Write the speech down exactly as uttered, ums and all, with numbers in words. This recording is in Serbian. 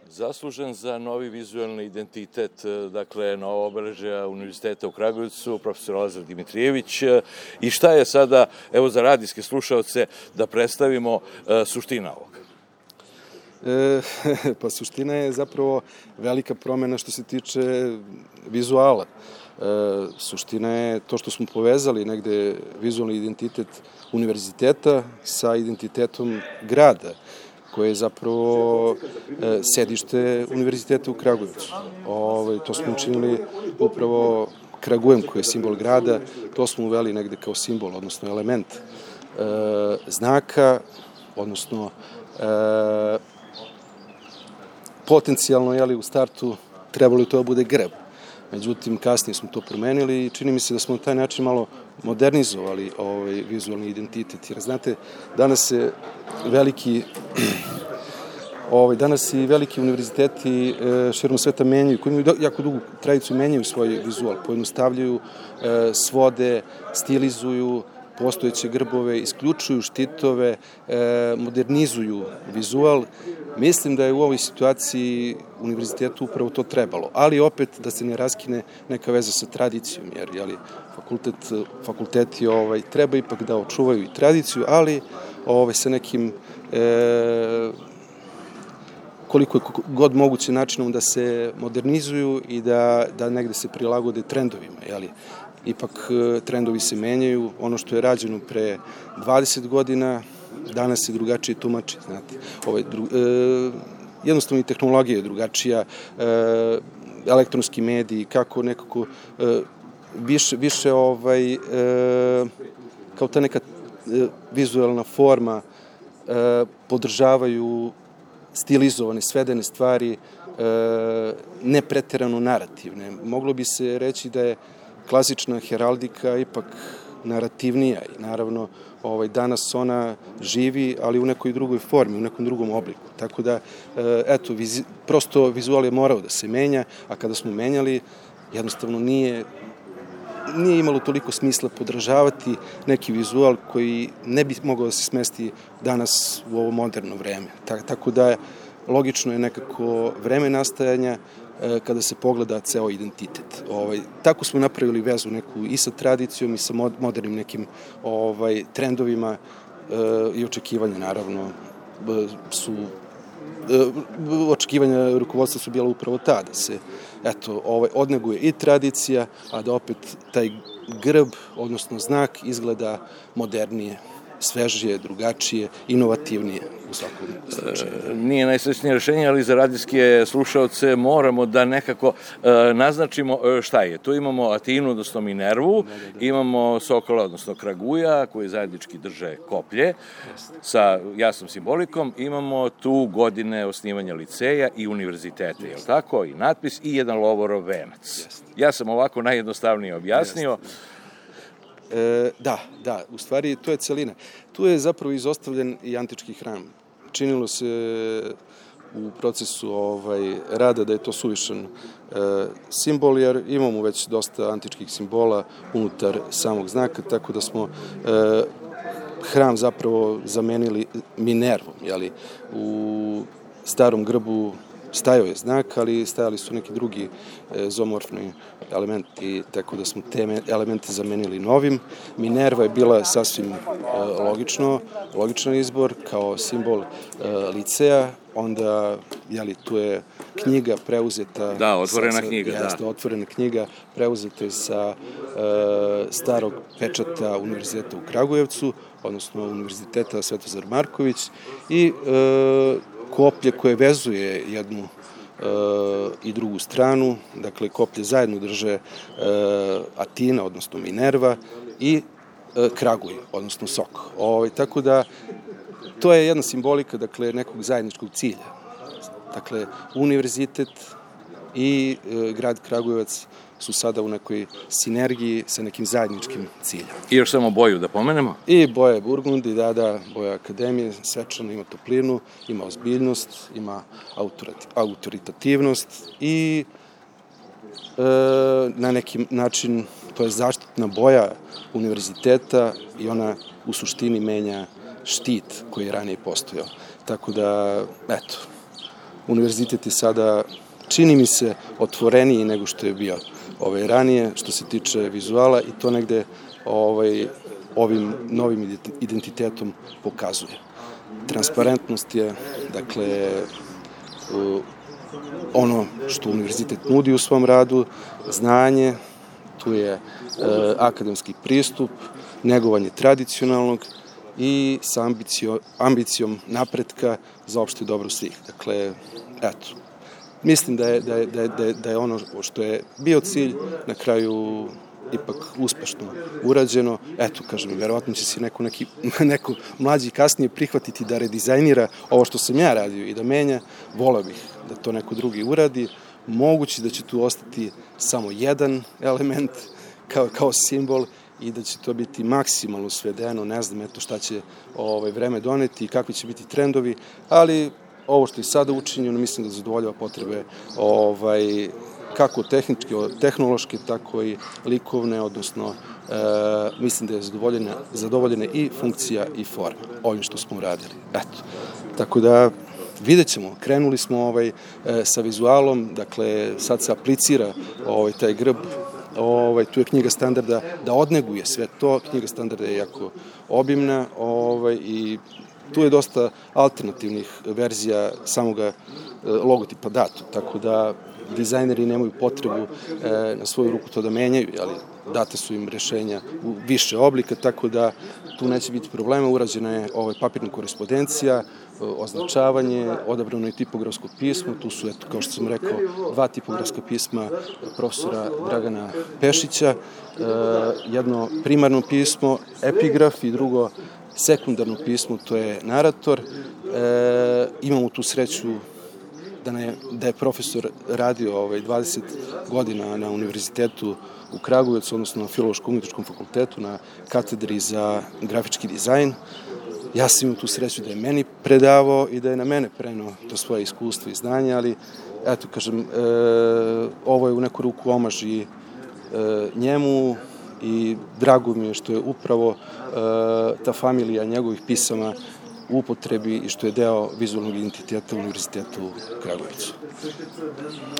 Zaslužen za novi vizualni identitet, dakle, novo obeležja Univerziteta u Kragujevcu, profesor Lazar Dimitrijević. I šta je sada, evo za radijske slušaoce, da predstavimo suština ovoga? E, pa suština je zapravo velika promena što se tiče vizuala. E, suština je to što smo povezali negde vizualni identitet univerziteta sa identitetom grada, koje je zapravo e, sedište Univerziteta u Kragujevcu. Ove, to smo učinili upravo Kragujem, koji je simbol grada, to smo uveli negde kao simbol, odnosno element e, znaka, odnosno e, potencijalno, jeli, u startu trebalo to da bude grb. Međutim, kasnije smo to promenili i čini mi se da smo na taj način malo modernizovali ovaj vizualni identitet. Jer, znate, danas se veliki ovaj, danas i veliki univerziteti e, širom sveta menjaju, koji imaju jako dugu tradiciju, menjaju svoj vizual, pojednostavljuju, e, svode, stilizuju postojeće grbove, isključuju štitove, e, modernizuju vizual. Mislim da je u ovoj situaciji univerzitetu upravo to trebalo, ali opet da se ne raskine neka veza sa tradicijom, jer jeli, fakultet, fakulteti ovaj, treba ipak da očuvaju i tradiciju, ali ovaj, sa nekim e, koliko je god moguće načinom da se modernizuju i da, da negde se prilagode trendovima, jeli. Ipak trendovi se menjaju, ono što je rađeno pre dvadeset godina, danas se drugačije tumači, znate. Ovaj, dru, e, jednostavno i tehnologija je drugačija, e, elektronski mediji, kako nekako e, više, više ovaj, e, kao ta neka e, vizualna forma e, podržavaju stilizovane, svedene stvari, e, ne preterano narativne. Moglo bi se reći da je klasična heraldika ipak narativnija i naravno ovaj, danas ona živi, ali u nekoj drugoj formi, u nekom drugom obliku. Tako da, eto, vizi, prosto vizual je morao da se menja, a kada smo menjali, jednostavno nije, nije imalo toliko smisla podržavati neki vizual koji ne bi mogao da se smesti danas u ovo moderno vreme. Tako da, logično je nekako vreme nastajanja kada se pogleda ceo identitet. Ovaj, tako smo napravili vezu neku i sa tradicijom i sa modernim nekim ovaj, trendovima e, i očekivanja, naravno, su e, očekivanja rukovodstva su bila upravo ta, da se eto, ovaj, odneguje i tradicija, a da opet taj grb, odnosno znak, izgleda modernije, svežije, drugačije, inovativnije u svakom slučaju. E, nije najsrećnije rešenje, ali za radijske slušaoce moramo da nekako e, naznačimo šta je. Tu imamo Atinu, odnosno Minervu, da, da, da. Imamo Sokola, odnosno Kraguja, koji zajednički drže koplje sa jasnom simbolikom. Imamo tu godine osnivanja liceja i univerziteta, je li tako? I natpis i jedan lovorov venac. Ja sam ovako najjednostavnije objasnio. Jeste. E, da, da, u stvari to je celina. Tu je zapravo izostavljen i antički hram. Činilo se u procesu ovaj, rada da je to suvišan e, simbol, jer imamo već dosta antičkih simbola unutar samog znaka, tako da smo e, hram zapravo zamenili Minervom. Jeli? U starom grbu stajao je znak, ali stajali su neki drugi e, zoomorfni elementi, tako da smo te elemente zamenili novim. Minerva je bila sasvim e, logično, logičan izbor kao simbol e, liceja, onda, jeli, tu je knjiga preuzeta... Da, otvorena sa, knjiga, jeste, da. Otvorena knjiga preuzeta sa e, starog pečata Univerziteta u Kragujevcu, odnosno Univerziteta Svetozar Marković i e, koplje koje vezuje jednu e, i drugu stranu, dakle koplje zajedno drže e, Atina, odnosno Minerva i e, Kraguj, odnosno Sok. O, tako da to je jedna simbolika, dakle, nekog zajedničkog cilja. Dakle, univerzitet i e, grad Kragujevac su sada u nekoj sinergiji sa nekim zajedničkim ciljem. I još samo boju da pomenemo? I boja Burgundi, da, da, boja Akademije, svečano ima toplinu, ima ozbiljnost, ima autoritativnost i e, na neki način to je zaštitna boja univerziteta i ona u suštini menja štit koji je ranije postojao. Tako da, eto, univerzitet je sada, čini mi se, otvoreniji nego što je bio ovaj, ranije, što se tiče vizuala i to negde ovaj, ovim novim identitetom pokazuje. Transparentnost je, dakle, ono što univerzitet nudi u svom radu, znanje, tu je e, akademski pristup, negovanje tradicionalnog i sa ambicio, ambicijom napretka za opšte dobro svih. Dakle, eto, mislim da je, da je, da je, da je ono što je bio cilj na kraju ipak uspešno urađeno. Eto, kažem, verovatno će se neko, neki, neko mlađi kasnije prihvatiti da redizajnira ovo što sam ja radio i da menja. Voleo bih da to neko drugi uradi. Moguće da će tu ostati samo jedan element kao, kao simbol i da će to biti maksimalno svedeno. Ne znam eto šta će ovaj, vreme doneti i kakvi će biti trendovi, ali ovo što je sada učinjeno mislim da zadovoljava potrebe ovaj, kako tehničke, tehnološke, tako i likovne, odnosno e, mislim da je zadovoljena, zadovoljena i funkcija i forma ovim što smo uradili. Eto, tako da vidjet ćemo, krenuli smo ovaj, e, sa vizualom, dakle sad se aplicira ovaj, taj grb, ovaj, tu je knjiga standarda da odneguje sve to, knjiga standarda je jako obimna ovaj, i tu je dosta alternativnih verzija samoga e, logotipa dato, tako da dizajneri nemaju potrebu e, na svoju ruku to da menjaju, ali date su im rešenja u više oblika, tako da tu neće biti problema. Urađena je ovaj, papirna korespondencija, označavanje, odabrano je tipografsko pismo, tu su, eto, kao što sam rekao, dva tipografska pisma profesora Dragana Pešića, e, jedno primarno pismo, epigraf i drugo sekundarno pismo, to je narator. E, imamo tu sreću da, ne, da je profesor radio ovaj, dvadeset godina na univerzitetu u Kragujevcu, odnosno na Filološko-umetničkom fakultetu, na katedri za grafički dizajn. Ja sam imao tu sreću da je meni predavao i da je na mene preneo to svoje iskustvo i znanje, ali eto, kažem, e, ovo je u neku ruku omaž i e, njemu i drago mi je što je upravo e, ta familija njegovih pisama u upotrebi i što je deo vizualnog identiteta Univerziteta u Kragujevcu.